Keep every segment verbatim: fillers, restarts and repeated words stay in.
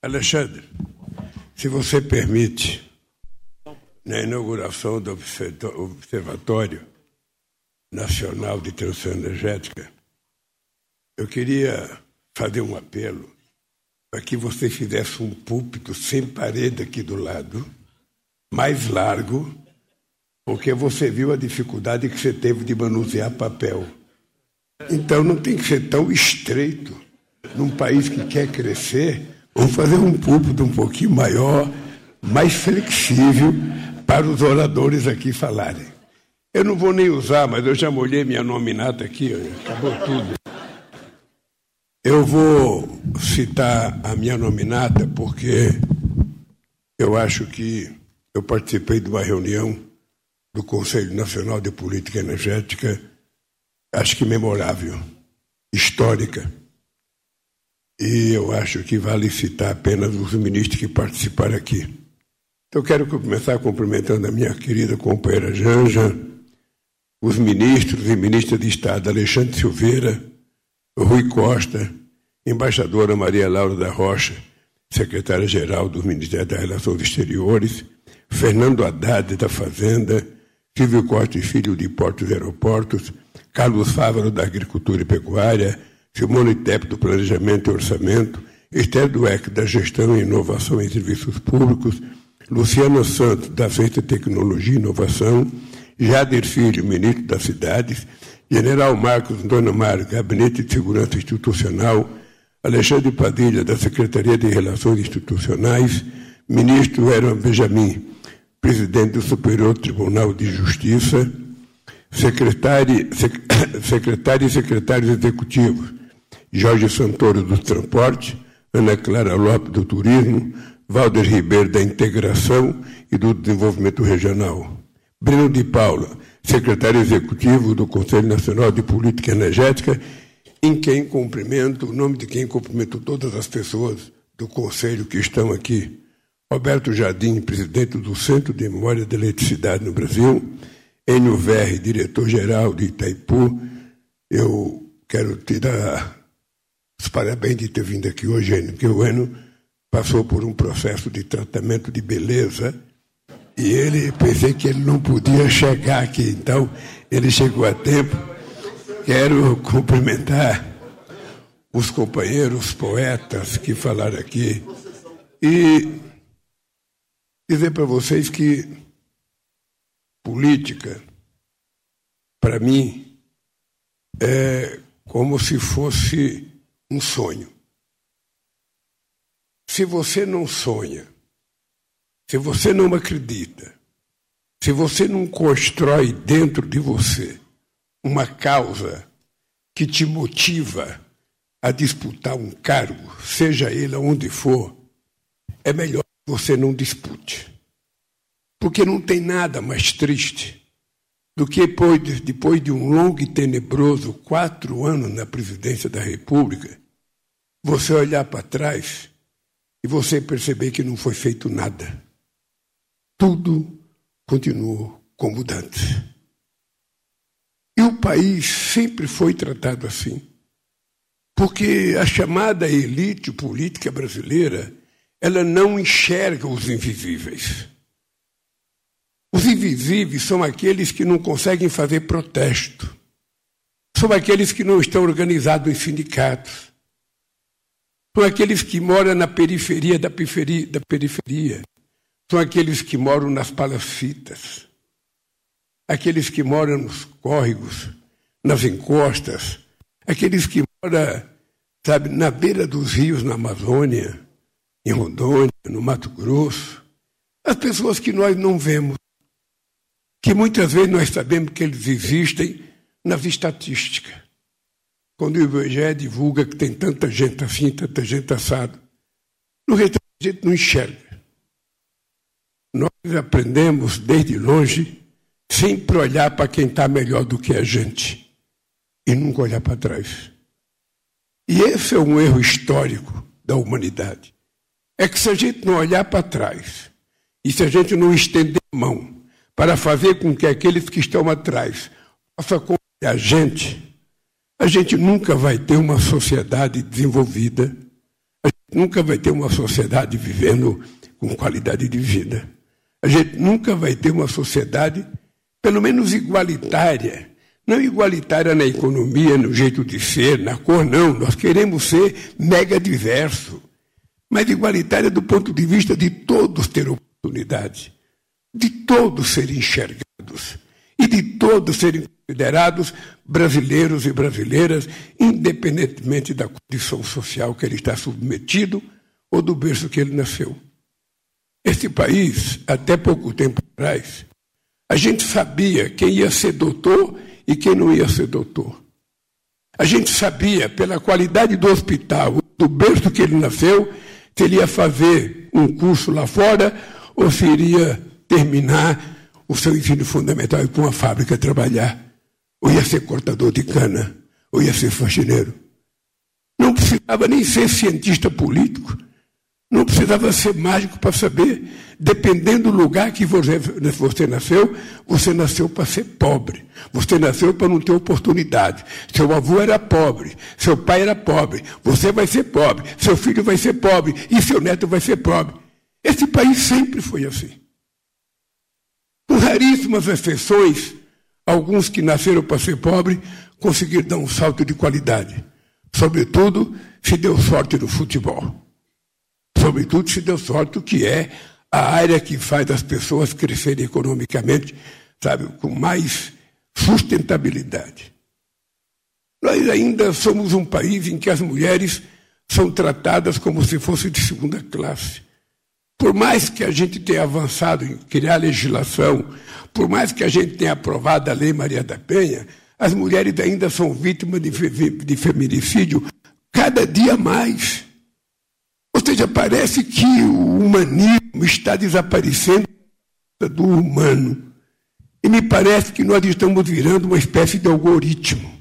Alexandre, se você permite, na inauguração do Observatório Nacional de Transição Energética, eu queria fazer um apelo para que você fizesse um púlpito sem parede aqui do lado, mais largo, porque você viu a dificuldade que você teve de manusear papel. Então não tem que ser tão estreito. Num país que quer crescer, vamos fazer um púlpito um pouquinho maior, mais flexível, para os oradores aqui falarem. Eu não vou nem usar, mas eu já molhei minha nominata aqui, acabou tudo. Eu vou citar a minha nominata porque eu acho que eu participei de uma reunião do Conselho Nacional de Política Energética, acho que memorável, histórica. E eu acho que vale citar apenas os ministros que participaram aqui. Então, eu quero começar cumprimentando a minha querida companheira Janja, os ministros e ministras de Estado Alexandre Silveira, Rui Costa, embaixadora Maria Laura da Rocha, secretária-geral do Ministério das Relações Exteriores, Fernando Haddad da Fazenda, Silvio Costa e Filho de Portos e Aeroportos, Carlos Fávaro da Agricultura e Pecuária, Simone Tep do Planejamento e Orçamento, Esther Dweck da Gestão e Inovação em Serviços Públicos, Luciano Santos da Ciência, Tecnologia e Inovação, Jader Filho, ministro das Cidades, General Marcos Dona Mário, Gabinete de Segurança Institucional, Alexandre Padilha, da Secretaria de Relações Institucionais, ministro Aaron Benjamin, presidente do Superior Tribunal de Justiça, secretário, sec, secretário e secretários executivos, Jorge Santoro do Transporte, Ana Clara Lopes do Turismo, Valder Ribeiro da Integração e do Desenvolvimento Regional, Breno de Paula, secretário executivo do Conselho Nacional de Política Energética, em quem cumprimento, o nome de quem cumprimento todas as pessoas do Conselho que estão aqui. Roberto Jardim, presidente do Centro de Memória da Eletricidade no Brasil, Enio Verri, diretor-geral de Itaipu. Eu quero te dar os parabéns de ter vindo aqui hoje, Enio, porque o Enio passou por um processo de tratamento de beleza e ele, pensei que ele não podia chegar aqui, então ele chegou a tempo. Quero cumprimentar os companheiros poetas que falaram aqui e dizer para vocês que política, para mim, é como se fosse um sonho. Se você não sonha, se você não acredita, se você não constrói dentro de você uma causa que te motiva a disputar um cargo, seja ele onde for, é melhor que você não dispute. Porque não tem nada mais triste do que depois de, depois de um longo e tenebroso quatro anos na presidência da República, você olhar para trás e você perceber que não foi feito nada. Tudo continuou como antes. E o país sempre foi tratado assim, porque a chamada elite política brasileira, ela não enxerga os invisíveis. Os invisíveis são aqueles que não conseguem fazer protesto, são aqueles que não estão organizados em sindicatos, são aqueles que moram na periferia da periferia, da periferia. São aqueles que moram nas palafitas, aqueles que moram nos córregos, nas encostas, aqueles que moram, sabe, na beira dos rios na Amazônia, em Rondônia, no Mato Grosso. As pessoas que nós não vemos, que muitas vezes nós sabemos que eles existem nas estatísticas. Quando o I B G E divulga que tem tanta gente assim, tanta gente assada, no resto a gente não enxerga. Nós aprendemos desde longe sempre olhar para quem está melhor do que a gente e nunca olhar para trás. E esse é um erro histórico da humanidade. É que se a gente não olhar para trás e se a gente não estender a mão para fazer com que aqueles que estão atrás possam acompanhar a gente, a gente nunca vai ter uma sociedade desenvolvida, a gente nunca vai ter uma sociedade vivendo com qualidade de vida. A gente nunca vai ter uma sociedade, pelo menos igualitária. Não igualitária na economia, no jeito de ser, na cor, não. Nós queremos ser mega diverso. Mas igualitária do ponto de vista de todos ter oportunidade, de todos serem enxergados e de todos serem considerados brasileiros e brasileiras, independentemente da condição social que ele está submetido ou do berço que ele nasceu. Este país, até pouco tempo atrás, a gente sabia quem ia ser doutor e quem não ia ser doutor. A gente sabia, pela qualidade do hospital, do berço que ele nasceu, se ele ia fazer um curso lá fora ou se iria terminar o seu ensino fundamental e ir para uma fábrica trabalhar, ou ia ser cortador de cana, ou ia ser faxineiro. Não precisava nem ser cientista político, não precisava ser mágico para saber. Dependendo do lugar que você, você nasceu, você nasceu para ser pobre. Você nasceu para não ter oportunidade. Seu avô era pobre, seu pai era pobre, você vai ser pobre, seu filho vai ser pobre e seu neto vai ser pobre. Esse país sempre foi assim. Com raríssimas exceções, alguns que nasceram para ser pobre conseguiram dar um salto de qualidade. Sobretudo, se deu sorte no futebol. Sobretudo, se deu sorte, o que é a área que faz as pessoas crescerem economicamente, sabe, com mais sustentabilidade. Nós ainda somos um país em que as mulheres são tratadas como se fossem de segunda classe. Por mais que a gente tenha avançado em criar legislação, por mais que a gente tenha aprovado a Lei Maria da Penha, as mulheres ainda são vítimas de, de feminicídio cada dia mais. Ou seja, parece que o humanismo está desaparecendo do humano. E me parece que nós estamos virando uma espécie de algoritmo.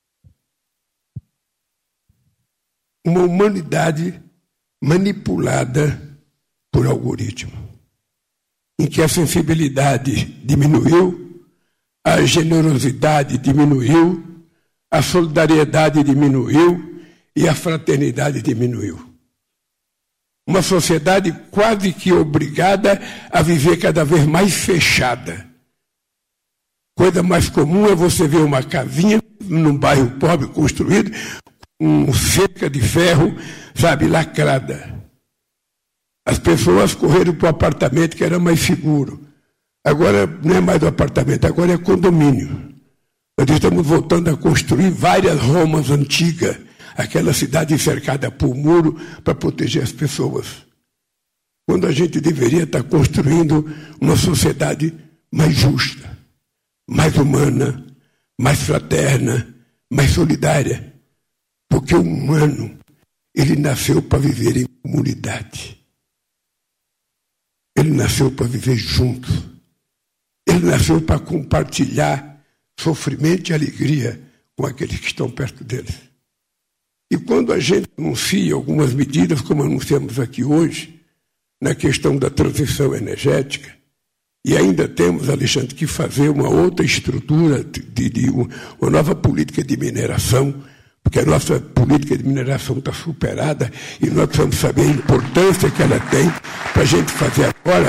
Uma humanidade manipulada por algoritmo, em que a sensibilidade diminuiu, a generosidade diminuiu, a solidariedade diminuiu e a fraternidade diminuiu. Uma sociedade quase que obrigada a viver cada vez mais fechada. Coisa mais comum é você ver uma casinha num bairro pobre construído, com cerca de ferro, sabe, lacrada. As pessoas correram para o apartamento que era mais seguro. Agora não é mais o apartamento, agora é condomínio. Nós estamos voltando a construir várias Romas antigas, aquela cidade cercada por muro para proteger as pessoas. Quando a gente deveria estar construindo uma sociedade mais justa, mais humana, mais fraterna, mais solidária. Porque o humano, ele nasceu para viver em comunidade. Ele nasceu para viver junto. Ele nasceu para compartilhar sofrimento e alegria com aqueles que estão perto dele. E quando a gente anuncia algumas medidas, como anunciamos aqui hoje, na questão da transição energética, e ainda temos, Alexandre, que fazer uma outra estrutura, de, de uma nova política de mineração, porque a nossa política de mineração está superada e nós precisamos saber a importância que ela tem para a gente fazer agora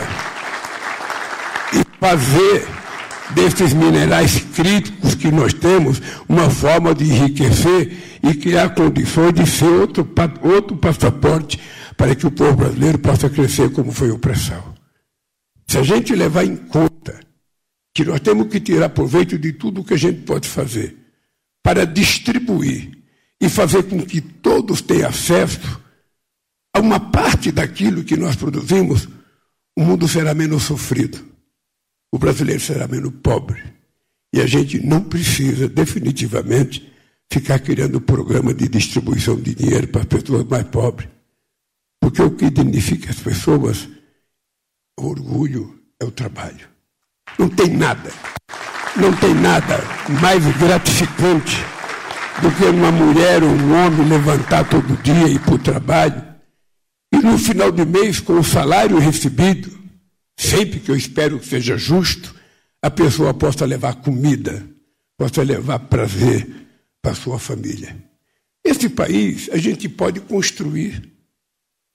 e fazer desses minerais críticos que nós temos uma forma de enriquecer e criar condições de ser outro, outro passaporte para que o povo brasileiro possa crescer como foi o pré-sal. Se a gente levar em conta que nós temos que tirar proveito de tudo que a gente pode fazer para distribuir e fazer com que todos tenham acesso a uma parte daquilo que nós produzimos, o mundo será menos sofrido, o brasileiro será menos pobre. E a gente não precisa, definitivamente, ficar criando programa de distribuição de dinheiro para as pessoas mais pobres. Porque o que dignifica as pessoas, o orgulho, é o trabalho. Não tem nada, não tem nada mais gratificante do que uma mulher ou um homem levantar todo dia e ir para o trabalho e no final de mês, com o salário recebido, sempre que eu espero que seja justo, a pessoa possa levar comida, possa levar prazer para a sua família. Esse país a gente pode construir.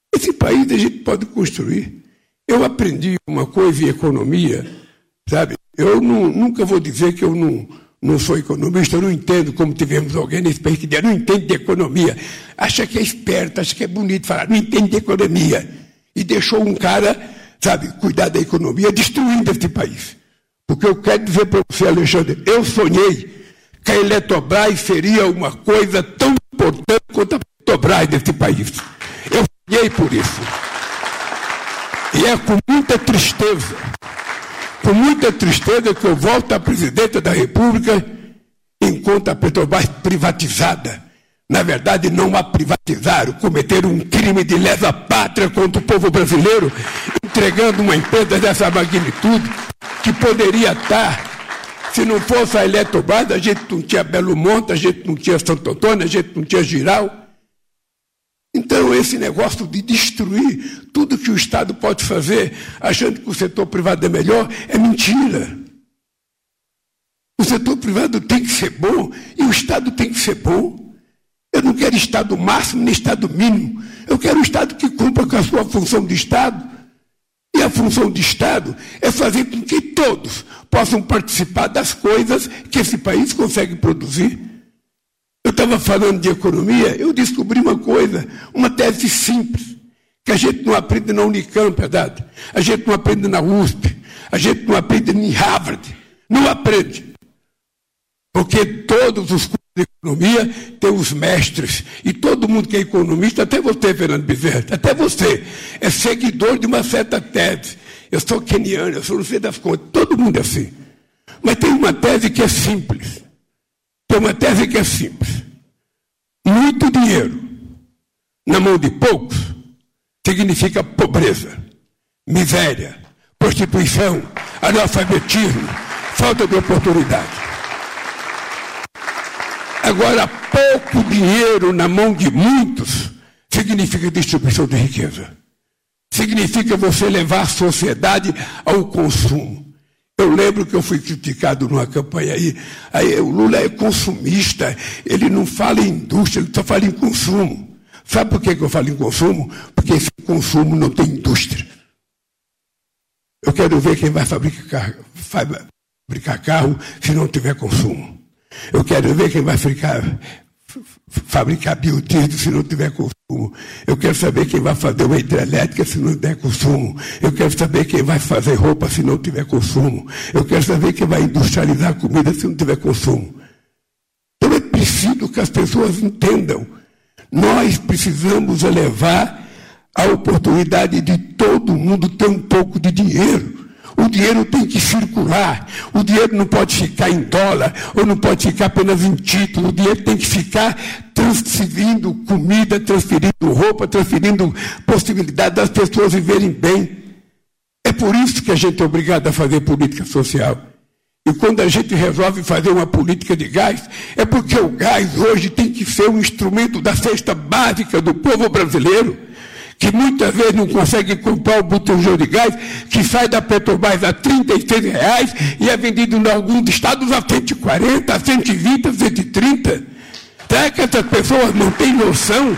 Esse país a gente pode construir. Eu aprendi uma coisa em economia, sabe? Eu não, nunca vou dizer que eu não, não sou economista, eu não entendo como tivemos alguém nesse país que diz, não entende de economia, acha que é esperto, acha que é bonito falar, não entende de economia. E deixou um cara, sabe, cuidar da economia, destruindo este país. Porque eu quero dizer para você, Alexandre, eu sonhei que a Eletrobras seria uma coisa tão importante quanto a Petrobras desse país. Eu sonhei por isso. E é com muita tristeza, com muita tristeza que eu volto à presidenta da República enquanto a Petrobras privatizada. Na verdade, não a privatizaram, cometeram um crime de lesa-pátria contra o povo brasileiro, entregando uma empresa dessa magnitude que poderia estar, se não fosse a Eletrobras, a gente não tinha Belo Monte, a gente não tinha Santo Antônio, a gente não tinha Giral. Então, esse negócio de destruir tudo que o Estado pode fazer, achando que o setor privado é melhor, é mentira. O setor privado tem que ser bom e o Estado tem que ser bom. Eu não quero Estado máximo nem Estado mínimo. Eu quero um Estado que cumpra com a sua função de Estado. E a função de Estado é fazer com que todos possam participar das coisas que esse país consegue produzir. Eu estava falando de economia, eu descobri uma coisa, uma tese simples, que a gente não aprende na Unicamp, verdade? A gente não aprende na U S P, a gente não aprende em Harvard, não aprende. Porque todos os cursos de economia têm os mestres, e todo mundo que é economista, até você, Fernando Bezerra, até você, é seguidor de uma certa tese. Eu sou keniano, eu sou não sei das contas, todo mundo é assim. Mas tem uma tese que é simples. Tem uma tese que é simples. Muito dinheiro na mão de poucos significa pobreza, miséria, prostituição, analfabetismo, falta de oportunidade. Agora, pouco dinheiro na mão de muitos significa distribuição de riqueza. Significa você levar a sociedade ao consumo. Eu lembro que eu fui criticado numa campanha aí, aí o Lula é consumista, ele não fala em indústria, ele só fala em consumo. Sabe por que eu falo em consumo? Porque esse consumo não tem indústria. Eu quero ver quem vai fabricar, vai fabricar carro se não tiver consumo. Eu quero ver quem vai fabricar, fabricar biodiesel se não tiver consumo. Eu quero saber quem vai fazer uma hidrelétrica se não der consumo. Eu quero saber quem vai fazer roupa se não tiver consumo. Eu quero saber quem vai industrializar comida se não tiver consumo. Então é preciso que as pessoas entendam. Nós precisamos elevar a oportunidade de todo mundo ter um pouco de dinheiro. O dinheiro tem que circular, o dinheiro não pode ficar em dólar, ou não pode ficar apenas em título, o dinheiro tem que ficar transferindo comida, transferindo roupa, transferindo possibilidade das pessoas viverem bem. É por isso que a gente é obrigado a fazer política social. E quando a gente resolve fazer uma política de gás, é porque o gás hoje tem que ser um instrumento da cesta básica do povo brasileiro, que muitas vezes não consegue comprar o botijão de gás, que sai da Petrobras a trinta e seis reais e é vendido em alguns estados a cento e quarenta, a cento e vinte, a cento e trinta. Será que essas pessoas não têm noção?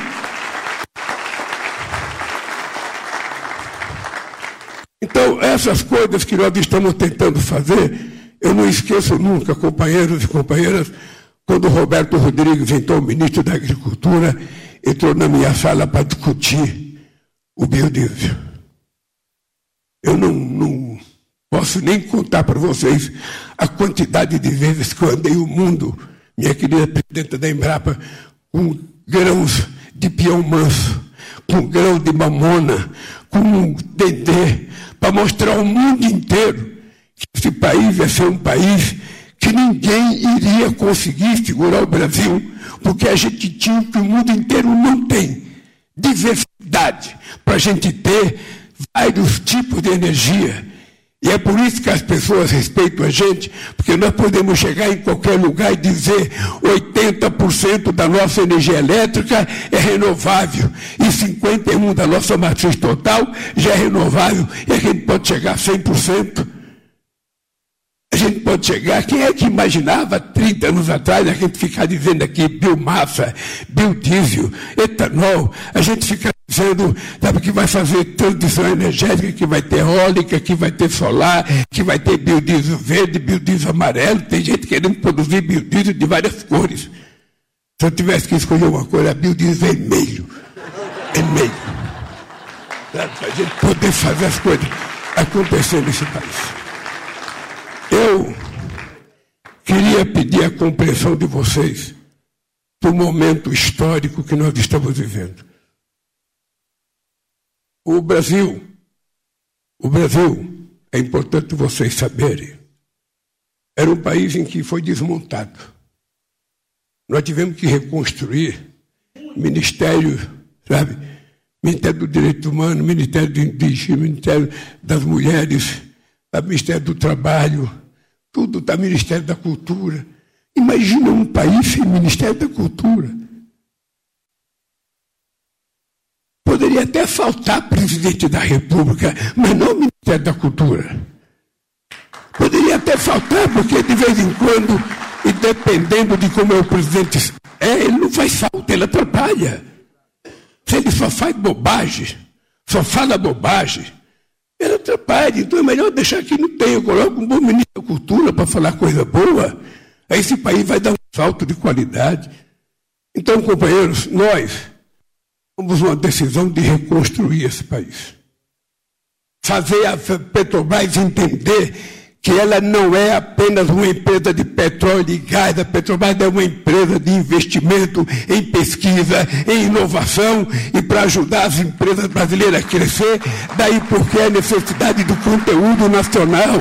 Então, essas coisas que nós estamos tentando fazer, eu não esqueço nunca, companheiros e companheiras, quando o Roberto Rodrigues, então ministro da Agricultura, entrou na minha sala para discutir o biodiesel. Eu não, não posso nem contar para vocês a quantidade de vezes que eu andei o mundo, minha querida presidenta da Embrapa, com grãos de peão manso, com grão de mamona, com dendê, para mostrar ao mundo inteiro que esse país ia ser um país que ninguém iria conseguir segurar o Brasil, porque a gente tinha o que o mundo inteiro não tem: diversidade, para a gente ter vários tipos de energia. E é por isso que as pessoas respeitam a gente, porque nós podemos chegar em qualquer lugar e dizer oitenta por cento da nossa energia elétrica é renovável e cinquenta e um por cento da nossa matriz total já é renovável, e a gente pode chegar a cem por cento. A gente pode chegar, quem é que imaginava trinta anos atrás a gente ficar dizendo aqui biomassa, biodiesel, etanol, a gente ficar dizendo, sabe, que vai fazer transição energética, que vai ter eólica, que vai ter solar, que vai ter biodiesel verde, biodiesel amarelo. Tem gente querendo produzir biodiesel de várias cores. Se eu tivesse que escolher uma cor, é biodiesel vermelho. Vermelho. Para a gente poder fazer as coisas acontecer nesse país. Eu queria pedir a compreensão de vocês do momento histórico que nós estamos vivendo. O Brasil, o Brasil, é importante vocês saberem, era um país em que foi desmontado. Nós tivemos que reconstruir Ministério, sabe? Ministério do Direito Humano, Ministério do Indígena, Ministério das Mulheres, Ministério do Trabalho, tudo está Ministério da Cultura. Imagina um país sem Ministério da Cultura. Poderia até faltar presidente da República, mas não o Ministério da Cultura. Poderia até faltar, porque de vez em quando, e dependendo de como é o presidente é, ele não faz falta, ele atrapalha. Se ele só faz bobagem, só fala bobagem, ele atrapalha. Então é melhor deixar que não tenha. Coloca um bom ministro da Cultura para falar coisa boa, aí esse país vai dar um salto de qualidade. Então, companheiros, nós tomamos uma decisão de reconstruir esse país. Fazer a Petrobras entender que ela não é apenas uma empresa de petróleo e gás. A Petrobras é uma empresa de investimento em pesquisa, em inovação e para ajudar as empresas brasileiras a crescer. Daí porque a necessidade do conteúdo nacional.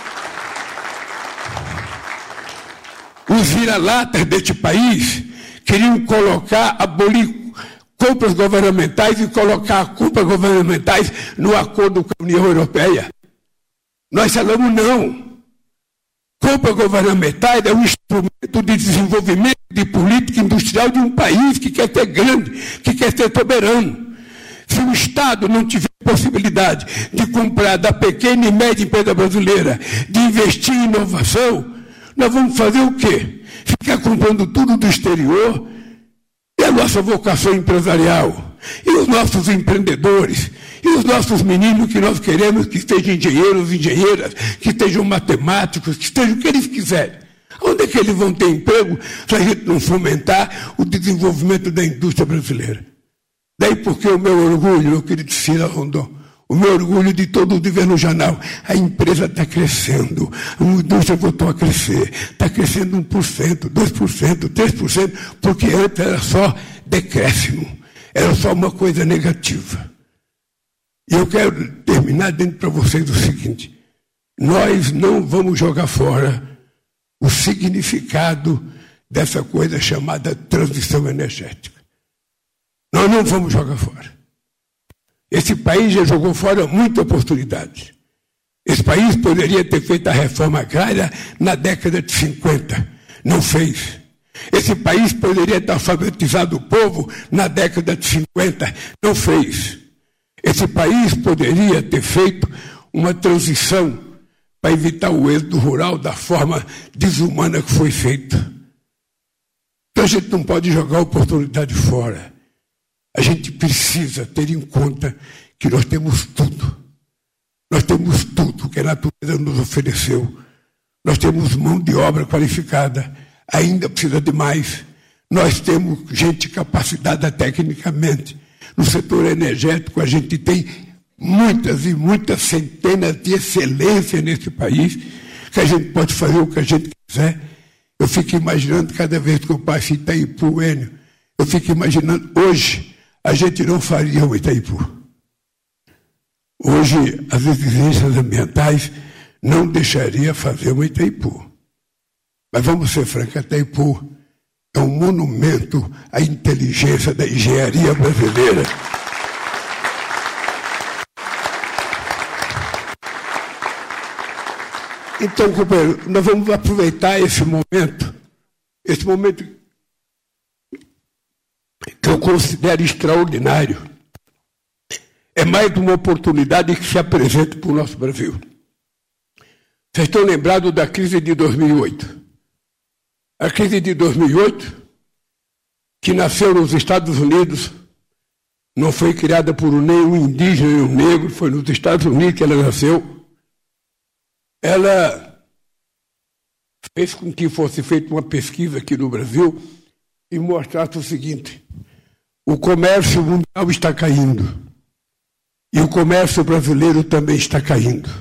Os vira-latas deste país queriam colocar, abolir compras governamentais e colocar compras governamentais no acordo com a União Europeia. Nós falamos não. Compras governamentais é um instrumento de desenvolvimento de política industrial de um país que quer ser grande, que quer ser soberano. Se o Estado não tiver possibilidade de comprar da pequena e média empresa brasileira, de investir em inovação, nós vamos fazer o quê? Ficar comprando tudo do exterior? E a nossa vocação empresarial? E os nossos empreendedores? E os nossos meninos que nós queremos que sejam engenheiros, engenheiras, que sejam matemáticos, que estejam o que eles quiserem? Onde é que eles vão ter emprego se a gente não fomentar o desenvolvimento da indústria brasileira? Daí porque o meu orgulho, meu querido Cira Rondon, o meu orgulho de todo o governo jornal, a empresa está crescendo, a indústria voltou a crescer, está crescendo um por cento, dois por cento, três por cento, porque antes era só decréscimo, era só uma coisa negativa. E eu quero terminar dizendo para vocês o seguinte: nós não vamos jogar fora o significado dessa coisa chamada transição energética. Nós não vamos jogar fora. Esse país já jogou fora muita oportunidade. Esse país poderia ter feito a reforma agrária na década de cinquenta. Não fez. Esse país poderia ter alfabetizado o povo na década de cinquenta. Não fez. Esse país poderia ter feito uma transição para evitar o êxodo rural da forma desumana que foi feita. Então a gente não pode jogar a oportunidade fora. A gente precisa ter em conta que nós temos tudo. Nós temos tudo que a natureza nos ofereceu. Nós temos mão de obra qualificada. Ainda precisa de mais. Nós temos gente capacitada tecnicamente. No setor energético, a gente tem muitas e muitas centenas de excelência nesse país, que a gente pode fazer o que a gente quiser. Eu fico imaginando, cada vez que eu passo em Itaipu, Enio, eu fico imaginando, hoje, a gente não faria o Itaipu. Hoje, as exigências ambientais não deixariam fazer o Itaipu. Mas vamos ser francos, Itaipu é um monumento à inteligência da engenharia brasileira. Então, companheiro, nós vamos aproveitar esse momento, esse momento que eu considero extraordinário. É mais uma oportunidade que se apresenta para o nosso Brasil. Vocês estão lembrados da crise de dois mil e oito? A crise de dois mil e oito, que nasceu nos Estados Unidos, Não foi criada por nenhum indígena, nenhum negro, foi nos Estados Unidos que ela nasceu. Ela fez com que fosse feita uma pesquisa aqui no Brasil e mostrasse o seguinte: o comércio mundial está caindo e o comércio brasileiro também está caindo.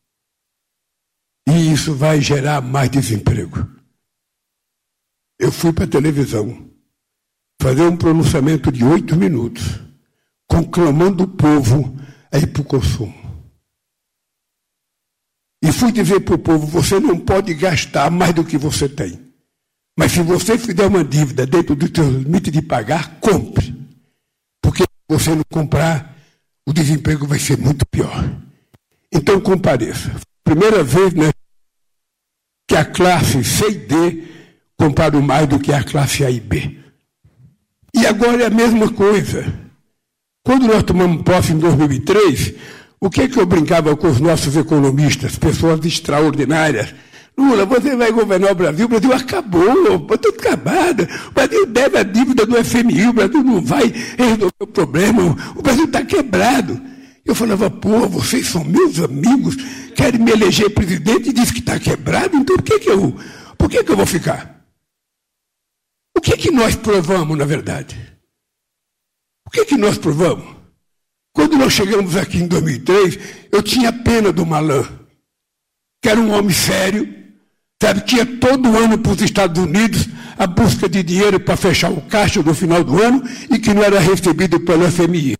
E isso vai gerar mais desemprego. Eu fui para a televisão fazer um pronunciamento de oito minutos, conclamando o povo a ir para o consumo. E fui dizer para o povo: você não pode gastar mais do que você tem. Mas se você fizer uma dívida dentro do seu limite de pagar, compre. Porque se você não comprar, o desemprego vai ser muito pior. Então compareça. Primeira vez, né, que a classe C e D compraram mais do que a classe A e B. E agora é a mesma coisa. Quando nós tomamos posse em dois mil e três, o que é que eu brincava com os nossos economistas, pessoas extraordinárias? Lula, você vai governar o Brasil, o Brasil acabou, está tudo acabado, o Brasil deve a dívida do F M I, o Brasil não vai resolver o problema, o Brasil está quebrado. Eu falava: pô, vocês são meus amigos, querem me eleger presidente e diz que está quebrado, então por que, que, eu, por que, que eu vou ficar? O que, que nós provamos, na verdade? O que, que nós provamos? Quando nós chegamos aqui em dois mil e três, eu tinha pena do Malan, que era um homem sério, sabe, que ia todo ano para os Estados Unidos a busca de dinheiro para fechar o caixa no final do ano e que não era recebido pelo F M I.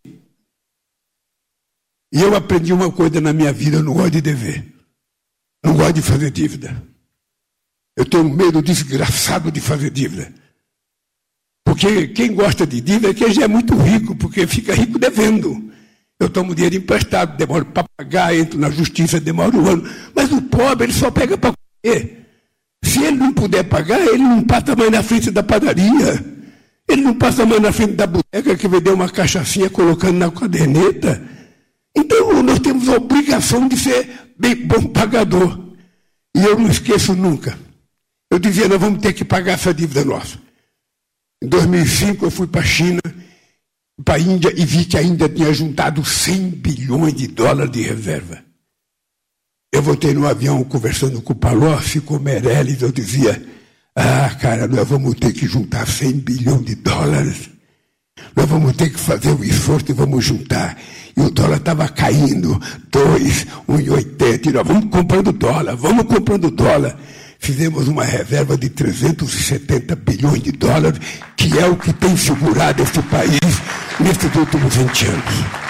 E eu aprendi uma coisa na minha vida: eu não gosto de dever, não gosto de fazer dívida. Eu tenho um medo desgraçado de fazer dívida. Porque quem gosta de dívida é quem já é muito rico, porque fica rico devendo. Eu tomo dinheiro emprestado, demoro para pagar, entro na justiça, demoro um ano. Mas o pobre, ele só pega para comer. Se ele não puder pagar, ele não passa mais na frente da padaria. Ele não passa mais na frente da boteca que vendeu uma cachaçinha colocando na caderneta. Então, nós temos a obrigação de ser bem bom pagador. E eu não esqueço nunca. Eu dizia: nós vamos ter que pagar essa dívida nossa. Em dois mil e cinco, eu fui para a China, para a Índia, e vi que a Índia tinha juntado cem bilhões de dólares de reserva. Eu voltei no avião conversando com o Palocci, com o Meirelles, eu dizia: ah, cara, nós vamos ter que juntar cem bilhões de dólares. Nós vamos ter que fazer o esforço e vamos juntar. E o dólar estava caindo, dois, um e oitenta, e nós vamos comprando dólar, vamos comprando dólar. Fizemos uma reserva de trezentos e setenta bilhões de dólares, que é o que tem segurado esse país nesses últimos vinte anos.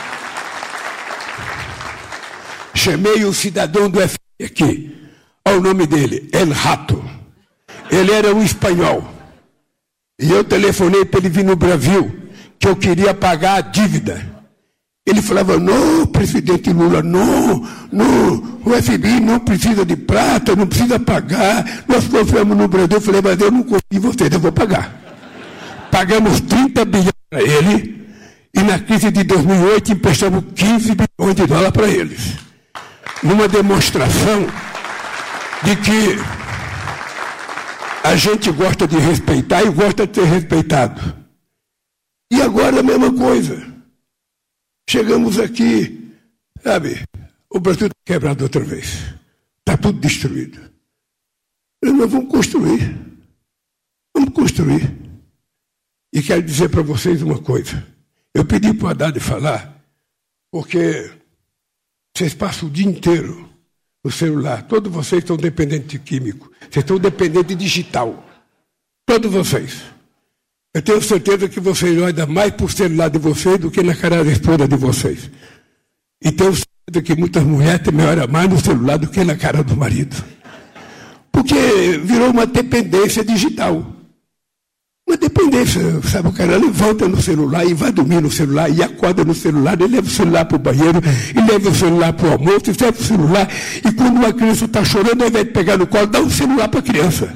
Chamei o cidadão do F M I aqui, olha o nome dele, El Rato. Ele era um espanhol. E eu telefonei para ele vir no Brasil, que eu queria pagar a dívida. Ele falava: não, presidente Lula, não, não, o F M I não precisa de prata, não precisa pagar. Nós confiamos no Brasil. Eu falei: mas eu não confio em vocês, eu vou pagar. Pagamos trinta bilhões para ele, e na crise de dois mil e oito emprestamos quinze bilhões de dólares para eles. Numa demonstração de que a gente gosta de respeitar e gosta de ser respeitado. E agora a mesma coisa. Chegamos aqui, sabe, o Brasil está quebrado outra vez. Está tudo destruído. E nós vamos construir. Vamos construir. E quero dizer para vocês uma coisa. Eu pedi para o Haddad falar, porque vocês passam o dia inteiro no celular. Todos vocês estão dependentes de químico. Vocês estão dependentes de digital. Todos vocês. Eu tenho certeza que vocês olham mais para o celular de vocês do que na cara da esposa de vocês. E tenho certeza que muitas mulheres também olham mais no celular do que na cara do marido. Porque virou uma dependência digital. Uma dependência, sabe? O cara levanta no celular e vai dormir no celular, e acorda no celular, e leva o celular para o banheiro, e leva o celular para o almoço, e leva o celular, e quando uma criança está chorando, ao invés de pegar no colo, dá um celular para a criança.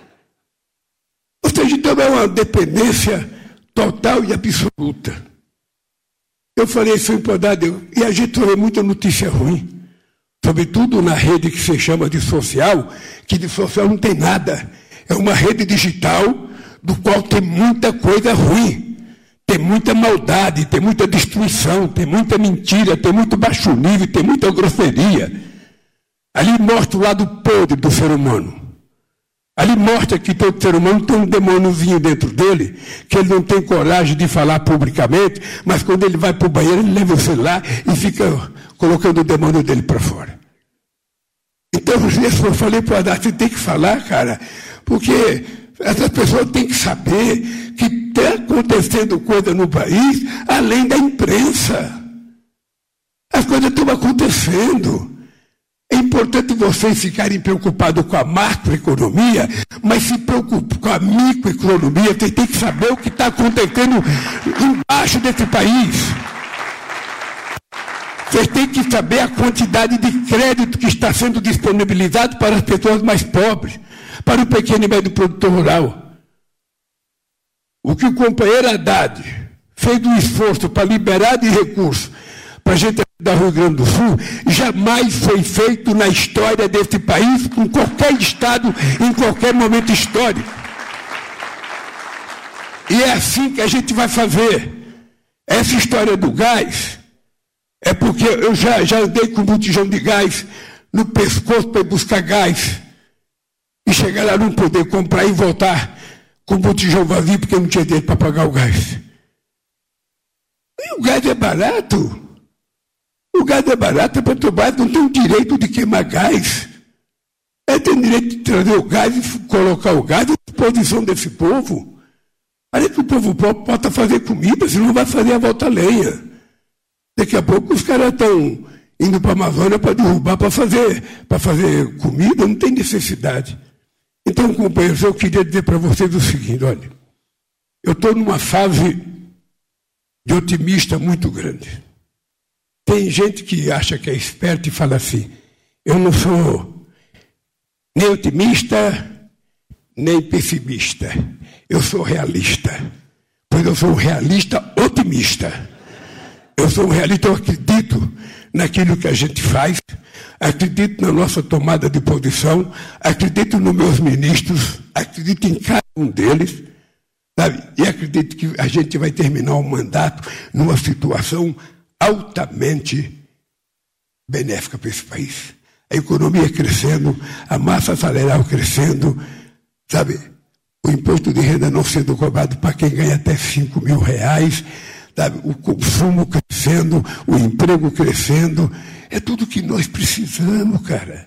Ou seja, então é uma dependência total e absoluta. Eu falei isso em Haddad, e a gente vê muita notícia ruim, sobretudo na rede que se chama de social, que de social não tem nada. É uma rede digital do qual tem muita coisa ruim. tem muita maldade, tem muita destruição, tem muita mentira, tem muito baixo nível, tem muita grosseria. Ali mostra o lado podre do ser humano. Ali mostra que todo ser humano tem um demôniozinho dentro dele, que ele não tem coragem de falar publicamente, mas quando ele vai para o banheiro, ele leva o celular e fica colocando o demônio dele para fora. Então, eu falei para o Haddad, você tem que falar, cara, porque essas pessoas têm que saber que está acontecendo coisa no país além da imprensa. As coisas estão acontecendo. É importante vocês ficarem preocupados com a macroeconomia, mas se preocupem com a microeconomia. Vocês têm que saber o que está acontecendo embaixo desse país. Vocês têm que saber a quantidade de crédito que está sendo disponibilizado para as pessoas mais pobres, para o pequeno e médio produtor rural. O que o companheiro Haddad fez um esforço para liberar de recursos para a gente da Rio Grande do Sul, jamais foi feito na história desse país, com qualquer estado, em qualquer momento histórico. E é assim que a gente vai fazer. Essa história do gás, é porque eu já, já andei com um botijão de gás no pescoço para ir buscar gás, e chegar lá não poder comprar e voltar com o botijão vazio, porque eu não tinha dinheiro para pagar o gás. E o gás é barato. O gás é barato, a Petrobras não tem o direito de queimar gás. Ela tem o direito de trazer o gás e colocar o gás à disposição desse povo. Para que o povo possa fazer comida, senão vai fazer a volta à lenha. Daqui a pouco os caras estão indo para a Amazônia para derrubar, para fazer, para fazer comida, não tem necessidade. Então, companheiros, eu queria dizer para vocês o seguinte, olha, eu estou numa fase de otimista muito grande. Tem gente que acha que é esperto e fala assim, eu não sou nem otimista, nem pessimista. Eu sou realista. Pois eu sou um realista otimista. Eu sou um realista, eu acredito naquilo que a gente faz, acredito na nossa tomada de posição, acredito nos meus ministros, acredito em cada um deles, sabe? E acredito que a gente vai terminar o mandato numa situação altamente benéfica para esse país. A economia crescendo, a massa salarial crescendo, sabe? O imposto de renda não sendo cobrado para quem ganha até cinco mil reais, sabe? O consumo crescendo, o emprego crescendo. É tudo que nós precisamos, cara.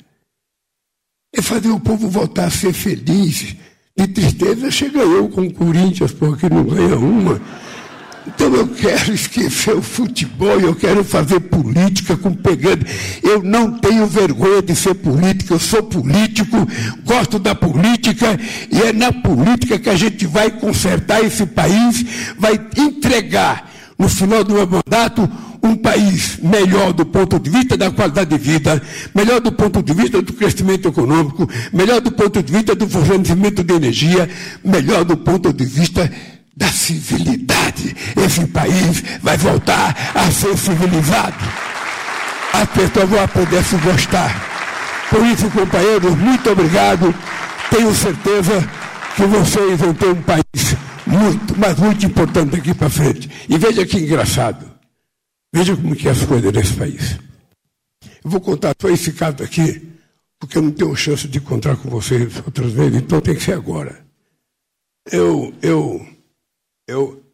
É fazer o povo voltar a ser feliz. De tristeza chega eu com o Corinthians, porque não ganha uma. Então eu quero esquecer o futebol, eu quero fazer política com pegando. Eu não tenho vergonha de ser político, eu sou político, gosto da política, e é na política que a gente vai consertar esse país, vai entregar, no final do meu mandato, um país melhor do ponto de vista da qualidade de vida, melhor do ponto de vista do crescimento econômico, melhor do ponto de vista do fornecimento de energia, melhor do ponto de vista da civilidade. Esse país vai voltar a ser civilizado. As pessoas vão aprender a se gostar. Por isso, companheiros, muito obrigado. Tenho certeza que vocês vão ter um país muito, mas muito importante daqui para frente. E veja que engraçado. Veja como que é as coisas nesse país. Eu vou contar só esse caso aqui, porque eu não tenho chance de encontrar com vocês outras vezes, então tem que ser agora. Eu, eu, eu,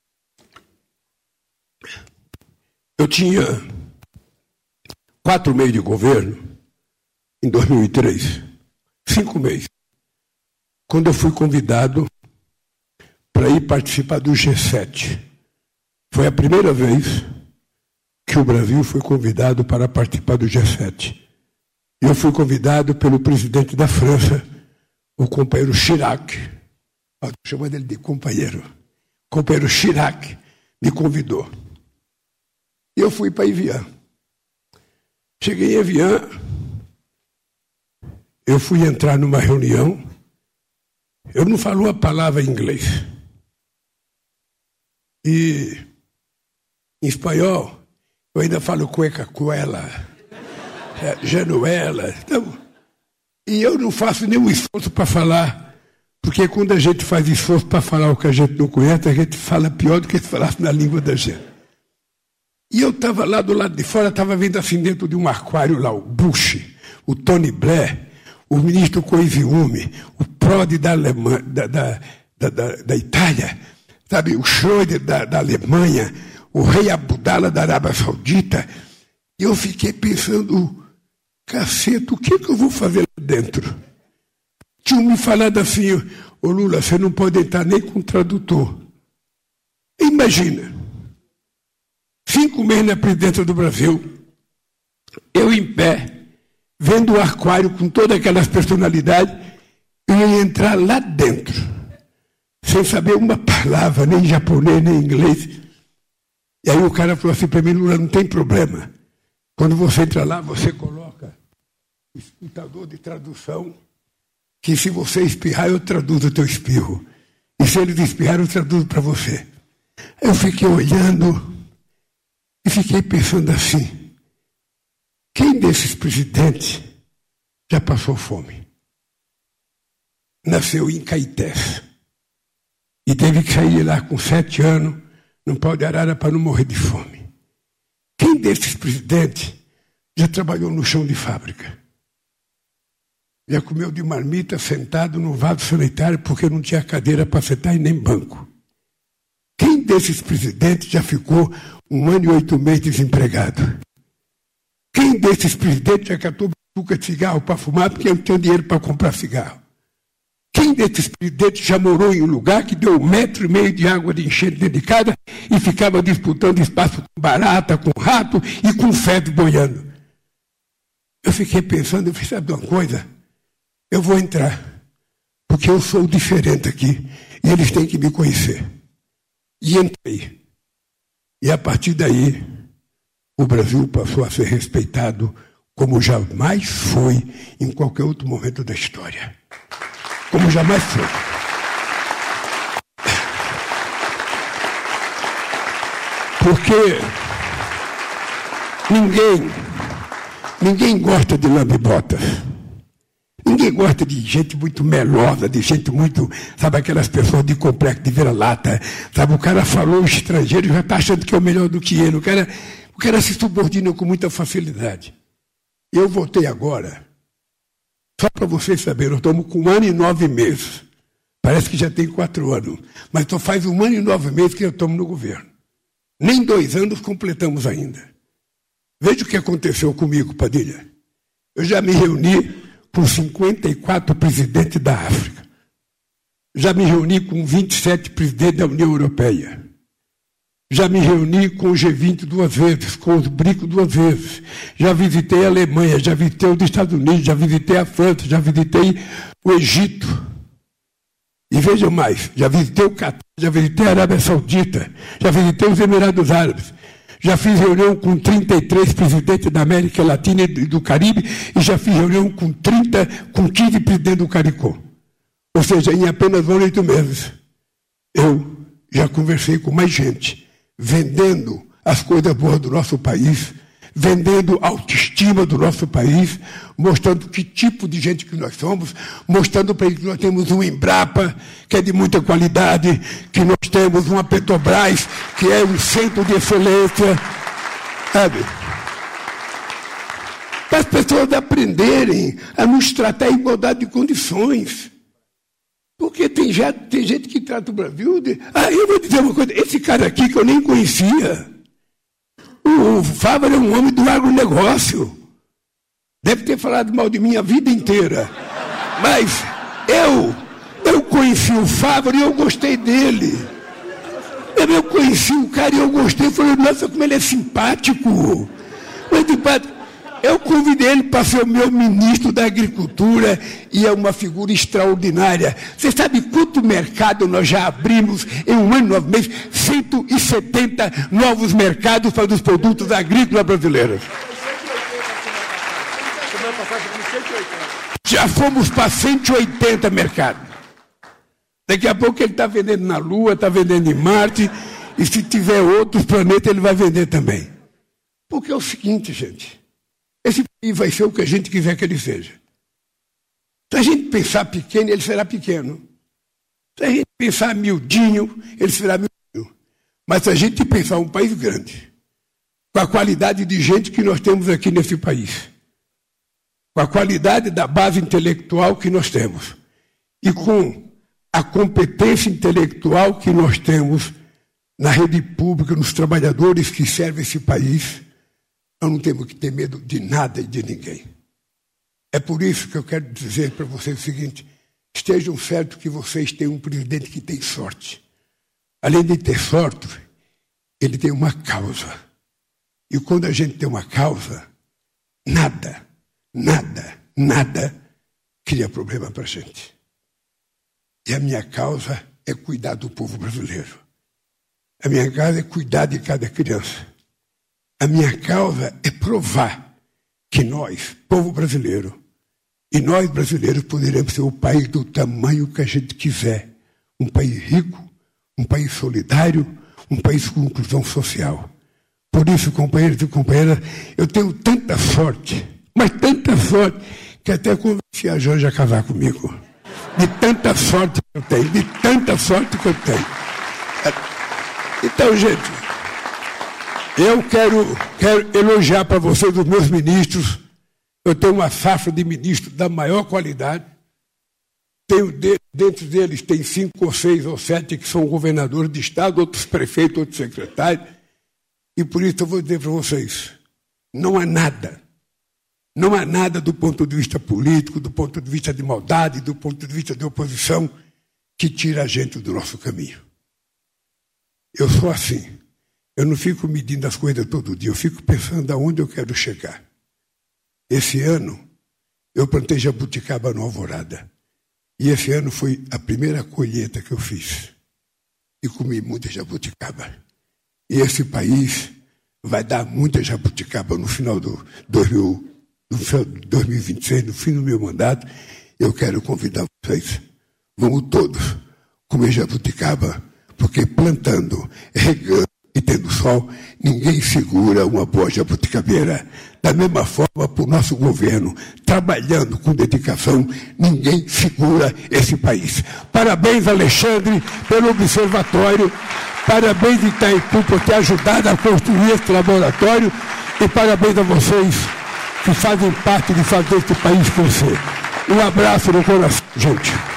eu tinha quatro meses de governo em dois mil e três, cinco meses, quando eu fui convidado para ir participar do G sete. Foi a primeira vez que o Brasil foi convidado para participar do G sete. Eu fui convidado pelo presidente da França, o companheiro Chirac. Estou chamando ele de companheiro. O companheiro Chirac me convidou. E eu fui para Evian. Cheguei em Evian, eu fui entrar numa reunião, eu não falo a palavra em inglês. E em espanhol, eu ainda falo cueca-cuela, januela. Então, e eu não faço nenhum esforço para falar Porque quando a gente faz esforço para falar o que a gente não conhece, a gente fala pior do que se falasse na língua da gente. E eu estava lá do lado de fora, estava vendo assim dentro de um aquário lá, o Bush, o Tony Blair, o ministro Koizumi, o Prodi da, Alemanha, da, da, da, da, da Itália, sabe, o Schröder da, da Alemanha, o rei Abdala da Arábia Saudita. E eu fiquei pensando, caceta, o que, que eu vou fazer lá dentro? Tinham me falado assim, ô Lula, você não pode entrar nem com tradutor. Imagina, cinco meses na presidência do Brasil, eu em pé, vendo o aquário com todas aquelas personalidades, eu ia entrar lá dentro, sem saber uma palavra, nem japonês, nem inglês. E aí o cara falou assim para mim, Lula, não tem problema. Quando você entra lá, você coloca o escutador de tradução, que se você espirrar, eu traduzo o teu espirro. E se eles espirrarem, eu traduzo para você. Eu fiquei olhando e fiquei pensando assim, quem desses presidentes já passou fome? Nasceu em Caetés e teve que sair de lá com sete anos, não pode arara para não morrer de fome. Quem desses presidentes já trabalhou no chão de fábrica? Já comeu de marmita sentado no vaso sanitário porque não tinha cadeira para sentar e nem banco? Quem desses presidentes já ficou um ano e oito meses desempregado? Quem desses presidentes já catou buca de cigarro para fumar porque não tinha dinheiro para comprar cigarro? Quem desses presidentes já morou em um lugar que deu um metro e meio de água de enchente dentro de casa e ficava disputando espaço com barata, com rato e com febre boiando? Eu fiquei pensando, eu falei, sabe de uma coisa? Eu vou entrar, porque eu sou diferente aqui e eles têm que me conhecer. E entrei. E a partir daí, o Brasil passou a ser respeitado como jamais foi em qualquer outro momento da história. Como jamais foi. Porque ninguém, ninguém gosta de lambe-botas. Ninguém gosta de gente muito melosa, de gente muito, sabe, aquelas pessoas de complexo de vira-lata. Sabe, o cara falou estrangeiro e já está achando que é o melhor do que ele. O cara, o cara se subordina com muita facilidade. Eu voltei agora, só para vocês saberem, eu estamos com um ano e nove meses. Parece que já tem quatro anos. Mas só faz um ano e nove meses que eu estou no governo. Nem dois anos completamos ainda. Veja o que aconteceu comigo, Padilha. Eu já me reuni com cinquenta e quatro presidentes da África. Já me reuni com vinte e sete presidentes da União Europeia. Já me reuni com o G vinte duas vezes, com os BRICS duas vezes. Já visitei a Alemanha, já visitei os Estados Unidos, já visitei a França, já visitei o Egito. E vejam mais, já visitei o Catar, já visitei a Arábia Saudita, já visitei os Emirados Árabes. Já fiz reunião com trinta e três presidentes da América Latina e do Caribe e já fiz reunião com trinta, com quinze presidentes do CARICOM. Ou seja, em apenas oito meses, eu já conversei com mais gente, vendendo as coisas boas do nosso país, vendendo a autoestima do nosso país, mostrando que tipo de gente que nós somos, mostrando para eles que nós temos um Embrapa, que é de muita qualidade, que nós temos uma Petrobras, que é um centro de excelência, sabe? Para as pessoas aprenderem a nos tratar em igualdade de condições. Porque tem gente, tem gente que trata o Brasil de... Ah, eu vou dizer uma coisa, esse cara aqui que eu nem conhecia, o Fávaro é um homem do agronegócio. Deve ter falado mal de mim a vida inteira. Mas eu, eu conheci o Fávaro e eu gostei dele. Eu, eu conheci o cara e eu gostei. Eu falei, nossa, como ele é simpático. Eu convidei ele para ser o meu ministro da Agricultura e é uma figura extraordinária. Você sabe quanto mercado nós já abrimos em um ano e nove meses? cento e setenta novos mercados para os produtos agrícolas brasileiros. Já fomos para cento e oitenta mercados. Daqui a pouco ele está vendendo na Lua, está vendendo em Marte, e se tiver outros planetas ele vai vender também. Porque é o seguinte, gente. Esse país vai ser o que a gente quiser que ele seja. Se a gente pensar pequeno, ele será pequeno. Se a gente pensar miudinho, ele será miudinho. Mas se a gente pensar um país grande, com a qualidade de gente que nós temos aqui nesse país, com a qualidade da base intelectual que nós temos, e com a competência intelectual que nós temos na rede pública, nos trabalhadores que servem esse país, nós não temos que ter medo de nada e de ninguém. É por isso que eu quero dizer para vocês o seguinte: estejam certos que vocês têm um presidente que tem sorte. Além de ter sorte, ele tem uma causa. E quando a gente tem uma causa, nada, nada, nada cria problema para a gente. E a minha causa é cuidar do povo brasileiro. A minha causa é cuidar de cada criança. A minha causa é provar que nós, povo brasileiro, e nós brasileiros poderemos ser o país do tamanho que a gente quiser. Um país rico, um país solidário, um país com inclusão social. Por isso, companheiros e companheiras, eu tenho tanta sorte, mas tanta sorte, que até convenci a Janja a casar comigo. De tanta sorte que eu tenho, de tanta sorte que eu tenho. Então, gente, eu quero, quero elogiar para vocês os meus ministros. Eu tenho uma safra de ministros da maior qualidade. Tenho de, dentro deles tem cinco ou seis ou sete que são governadores de estado, outros prefeitos, outros secretários. E por isso eu vou dizer para vocês, não há nada, não há nada do ponto de vista político, do ponto de vista de maldade, do ponto de vista de oposição, que tira a gente do nosso caminho. Eu sou assim. Eu não fico medindo as coisas todo dia, eu fico pensando aonde eu quero chegar. Esse ano, eu plantei jabuticaba no Alvorada. E esse ano foi a primeira colheita que eu fiz. E comi muita jabuticaba. E esse país vai dar muita jabuticaba no final do dois mil, no final de dois mil e vinte e seis, no fim do meu mandato. Eu quero convidar vocês, vamos todos comer jabuticaba, porque plantando, regando e tendo sol, ninguém segura uma boa jabuticabeira. Da mesma forma, para o nosso governo, trabalhando com dedicação, ninguém segura esse país. Parabéns, Alexandre, pelo observatório. Parabéns, Itaipu, por ter ajudado a construir esse laboratório. E parabéns a vocês que fazem parte de fazer esse país crescer. Um abraço no coração, gente.